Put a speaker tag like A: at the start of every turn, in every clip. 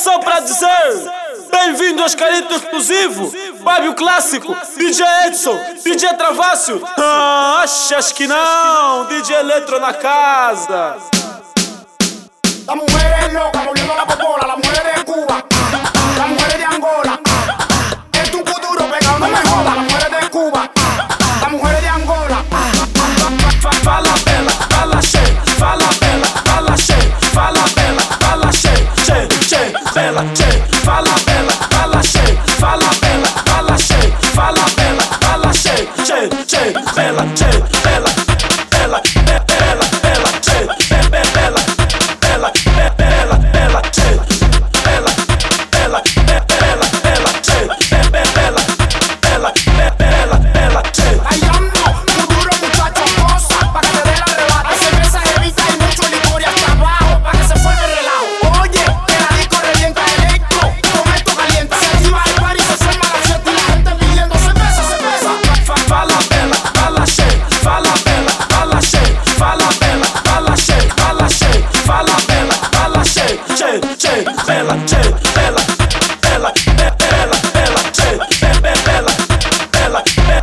A: só pra dizer: bem-vindo aos Carito Exclusivo, Fábio Clássico, DJ Edson, DJ Travasio. Achas que não? DJ Eletro na casa.
B: Las mujeres locas moviendo la popola, las mujeres de Cuba, las mujeres de Angola. Es un futuro pegado, no me jodas. Las mujeres de Cuba, las mujeres de Angola.
A: Fala bela, fala cheia, fala bela, fala cheia, fala bela, fala cheia, cheia, cheia, bela, cheia, fala bela, fala cheia, fala bela, fala cheia, fala bela, fala cheia, cheia, cheia, bela, cheia, bela, bela, bela, bela, cheia, bela, bela, bela, bela, bela, cheia, bela, bela, bela, bela, cheia, bela, bela, bela, bela, cheia.
B: Ay, ando, futuro muchacho, cosa, pa' que te dé la arrebata. Hay cerveza evita y mucho licor y hasta abajo, pa' que se forme el relajo. Oye, que la disco revienta electro, con esto calienta. Se activa el party, se forma la fiesta y la gente pidiendo cerveza, cerveza.
A: Fala bela, fala cheia, fala bela, fala cheia, fala bela, fala cheia, fala cheia, fala bela, fala cheia, cheia, cheia, bela, cheia, bela, bela, bela, bela, cheia, bela, bela, bela,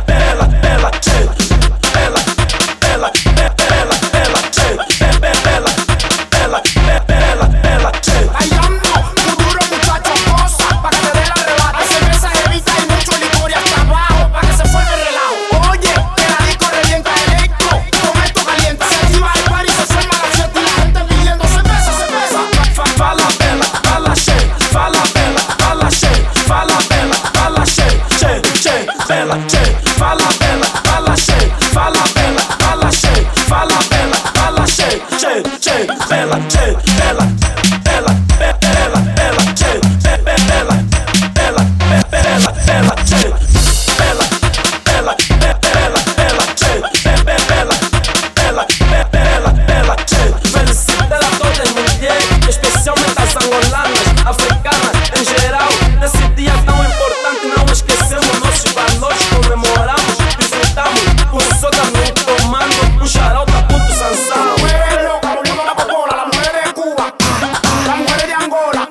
A: bela, cheia, bela, bela, bela, bela, cheia, bela, bela, bela, bela, cheia.
B: Ay, ando, futuro muchacho, cosa, pa' que te dé la arrebata. Hay cerveza evita y mucho licor y hasta abajo, pa' que se forme el relajo. Oye, que la disco revienta electro, con esto calienta. Se activa el party, se forma la fiesta y la gente pidiendo cerveza, cerveza.
A: Fala bela, fala cheia, fala bela, fala cheia, fala bela, fala cheia, cheia, cheia, bela, cheia, fala bela, fala cheia, fala bela, fala cheia, fala bela, fala cheia, cheia, cheia, bela, cheia, bela, bela, bela, bela, cheia, bela, bela, bela, bela, cheia, bela, bela, bela, bela, cheia, bela, bela, bela, bela, cheia. Felicidade a todas as mulheres, especialmente as angolanas, africanas em geral. Nesse dia tão importante não esquecemos nossos valores, comemoramos, disfrutamos com o soda no comando, um xarau da puto Sansão.
B: Las mujeres locas moviendo la popola, las mujeres de Cuba, las mujeres de Angola.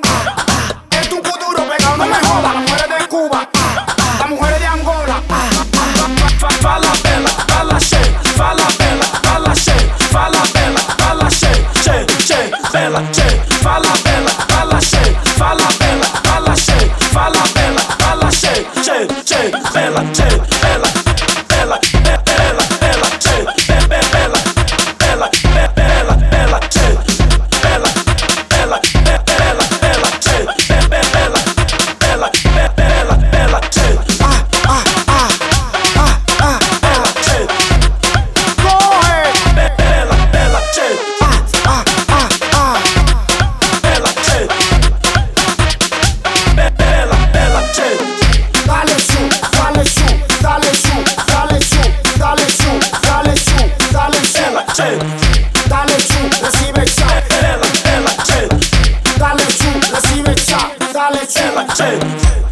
B: Es un futuro pegado, no me jodas. Las mujeres de Cuba, las mujeres de Angola.
A: Fala bela, fala cheia, fala bela, fala cheia, fala bela, fala cheia, cheia, cheia, bela, cheia, fala bela, fala cheia, fala bela, fala cheia, fala bela, fala cheia, cheia, cheia, bela, cheia, bela, bela, bela, bela, cheia, bela, bela, bela, bela, cheia, bela, bela, bela, bela, cheia, bela, bela, bela, bela, cheia.
B: Dale su, dale su, dale su, dale su, dale su, dale su, dale su. Dale su, recibe ya. Dale su, recibe ya. Dale su.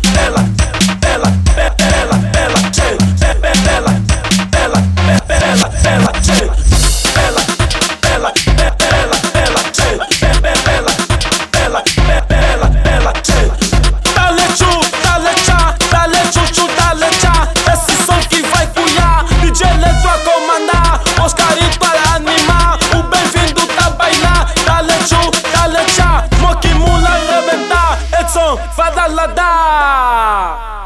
A: Dale chu, dale cha, dale chuchu, dale cha. Esse som que vai cuiar, DJ Eletro a comandar, os Carito a animar, o bem-vindo tá a bailar. Dale chu, dale cha, Moki Mula arrebentar, Edson vai dar.